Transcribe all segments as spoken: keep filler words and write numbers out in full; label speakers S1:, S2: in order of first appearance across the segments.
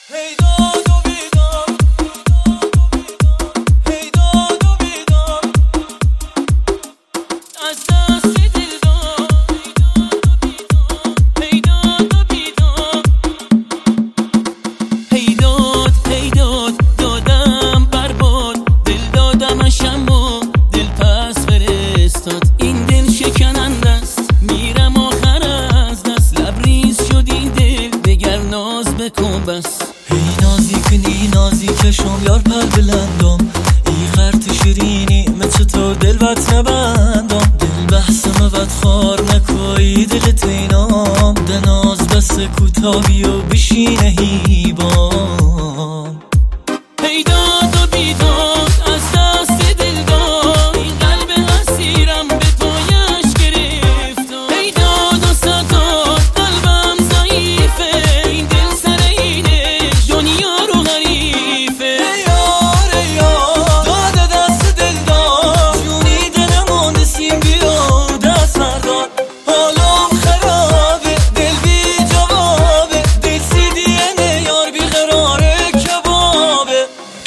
S1: این دل شکننده است، میرم آخر از دست، لبریز شدی دل دگر ناز بکن بس.
S2: هی نازی کنی نازی کشم یار پر بلندم، ای خرت شیرینی مثل تو دل بط نبندم. دل بحثم وط خار نکوی دل تینام، دناز بس کوتاهی و بشینه هیبام.
S1: هی داد و بیداد از دست دل داد، این قلب اسیرم به پایش گرفت. هی داد و ستاد قلبم ضعیفه، این دل سر اینش دنیا رو غریفه.
S2: ای یار ای یار داد دست دل داد، جونی دلمون نسیم بیا دست مردان. حالم خرابه دل بی جوابه، دل سی دینه یار بی قراره کبابه.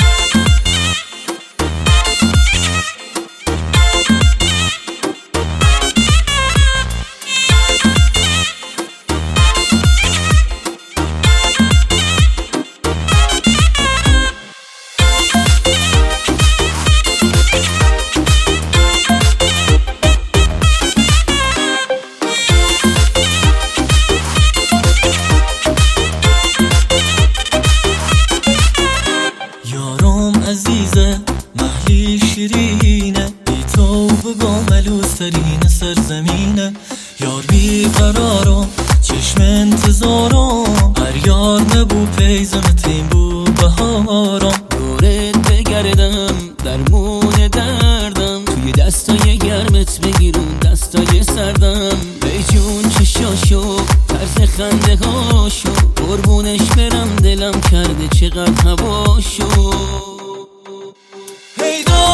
S2: یارم عزیزه محلی شیرینه، بی تو بگم ملوسترین سرزمینه. یار بی قرارم چشم انتظارم، هر یار نبو پیزم تیم بو بهارم.
S1: دورت بگردم درمون دردم، توی دستای گرمت بگیرون دستای سردم. ای جون چشاشو طرز خنده هاشو، قربونش برم دلم کرده چقدر هواشو.
S2: هی